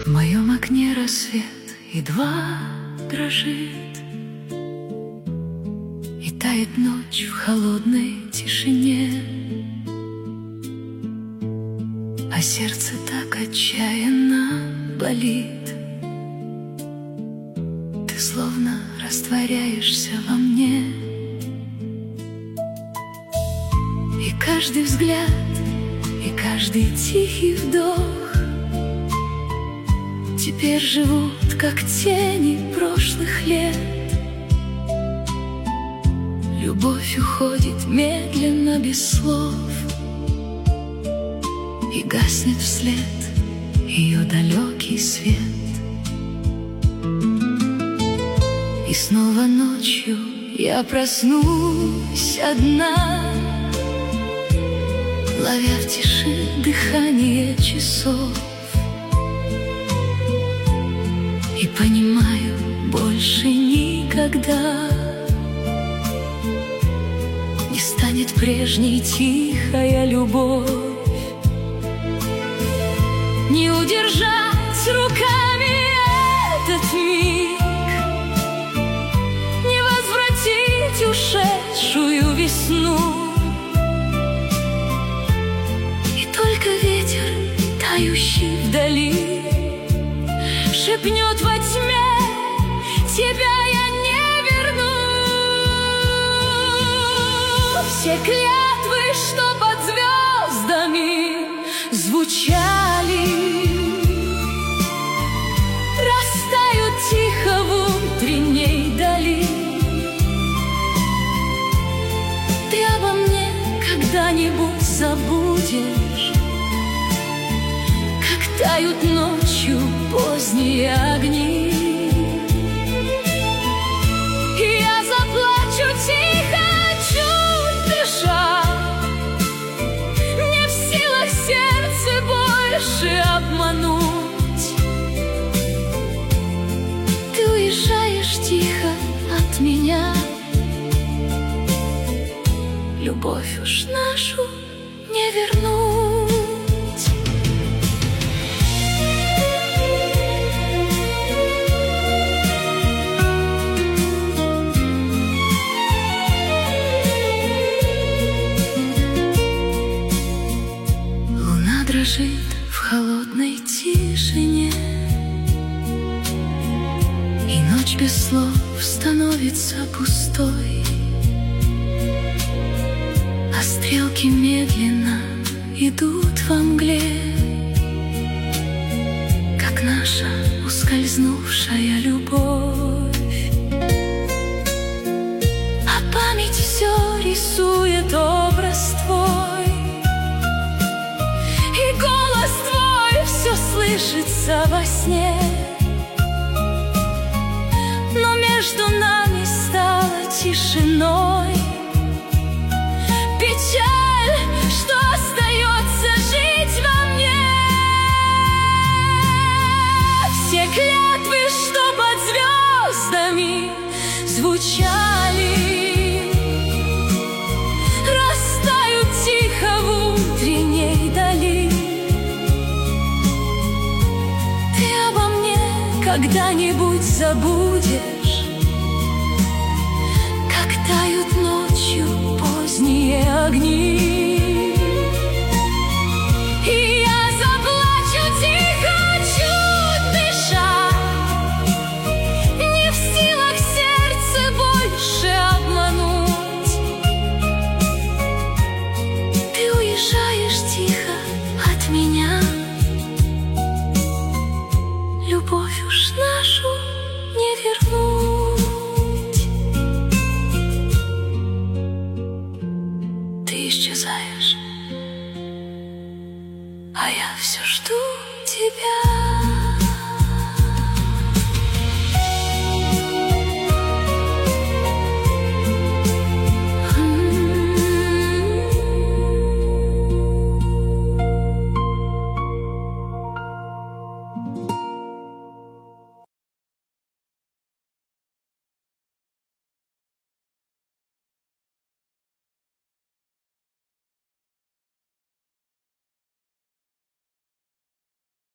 В моем окне рассвет едва дрожит, и тает ночь в холодной тишине, а сердце так отчаянно болит. Ты словно растворяешься во мне, и каждый взгляд, и каждый тихий вдох теперь живут, как тени прошлых лет. Любовь уходит медленно, без слов, и гаснет вслед ее далекий свет. И снова ночью я проснусь одна, ловя в тиши дыхание часов, и понимаю, больше никогда не станет прежней тихая любовь. Не удержать руками этот миг, не возвратить ушедшую весну. И только ветер, тающий вдали, шепнет во тьме: тебя я не верну. Все клятвы, что под звездами звучали, растают тихо в утренней дали. Ты обо мне когда-нибудь забудешь, как тают ночью поздние огни. И я заплачу тихо, чуть дыша, не в силах сердце больше обмануть. Ты уезжаешь тихо от меня, любовь уж нашу не вернуть. Дрожит в холодной тишине, и ночь без слов становится пустой, а стрелки медленно идут во мгле, как наша ускользнувшая любовь. А память все рисует образ твой, слышится во сне. Но между нами стало тишиной печаль, что остается жить во мне. Все клятвы, что под звездами звучали, растают тихо в утренней дали. Когда-нибудь забудешь, как тают ночью поздние огни. И я заплачу тихо, чуть дыша, не в силах сердце больше обмануть. Ты уезжаешь тихо от меня, любовь уж нашу не вернуть. Ты исчезаешь, а я все жду тебя.